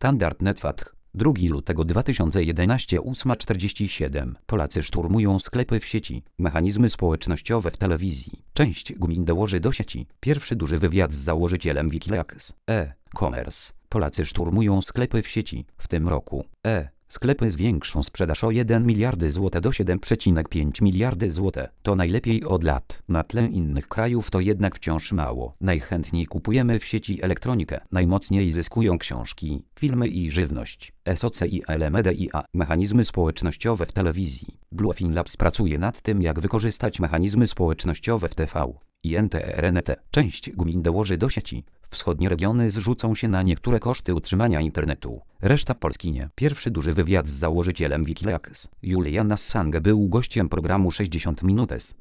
Standard Netfatch. 2 lutego 2011 8:47. Polacy szturmują sklepy w sieci. Mechanizmy społecznościowe w telewizji. Część gmin dołoży do sieci. Pierwszy duży wywiad z założycielem Wikileaks. E-commerce. Polacy szturmują sklepy w sieci. W tym roku sklepy zwiększą sprzedaż o 1 miliardy zł do 7,5 miliardy zł. To najlepiej od lat. Na tle innych krajów to jednak wciąż mało. Najchętniej kupujemy w sieci elektronikę. Najmocniej zyskują książki, filmy i żywność. SOC i LMDIA. Mechanizmy społecznościowe w telewizji. Bluefin Labs pracuje nad tym, jak wykorzystać mechanizmy społecznościowe w TV. INTRNT. Część gmin dołoży do sieci. Wschodnie regiony zrzucą się na niektóre koszty utrzymania internetu. Reszta Polski nie. Pierwszy duży wywiad z założycielem Wikileaks. Julian Assange był gościem programu 60 Minutes.